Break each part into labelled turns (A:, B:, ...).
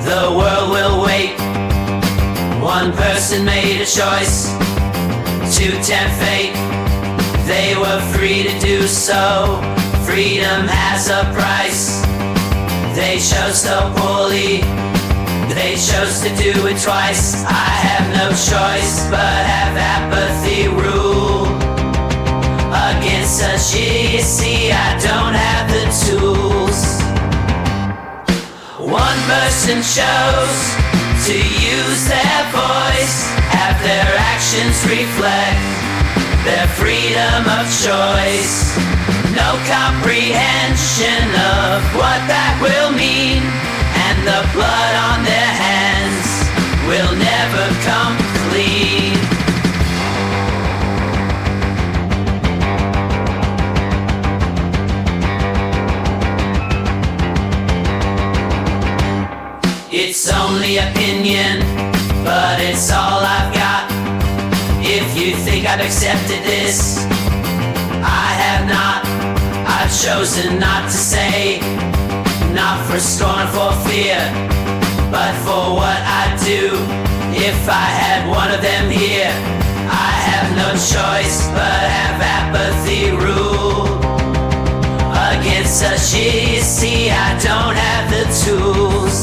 A: The world will wait. One person made a choice to tempt fate. They were free to do so. Freedom has a price. They chose so poorly. They chose to do it twice. I have no choice but have apathy rule. Against such idiocy, I don't have the tools. One person chose to use their voice, have their actions reflect their freedom of choice. No comprehension of what that will mean, and the blood on their hands will never come clean. It's only opinion, but it's all I've got. If you think I've accepted this, I have not. I've chosen not to say, not for scorn, for fear, but for what I'd do if I had one of them here. I have no choice but have apathy rule. Against such idiocy, I don't have the tools.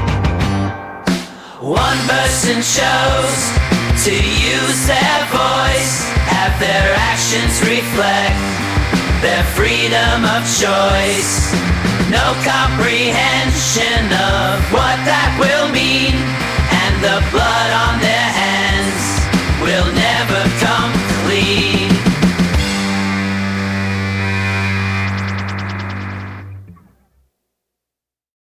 A: One person chose to use their voice, have their actions reflect their freedom of choice. No comprehension of what that will mean, and the blood on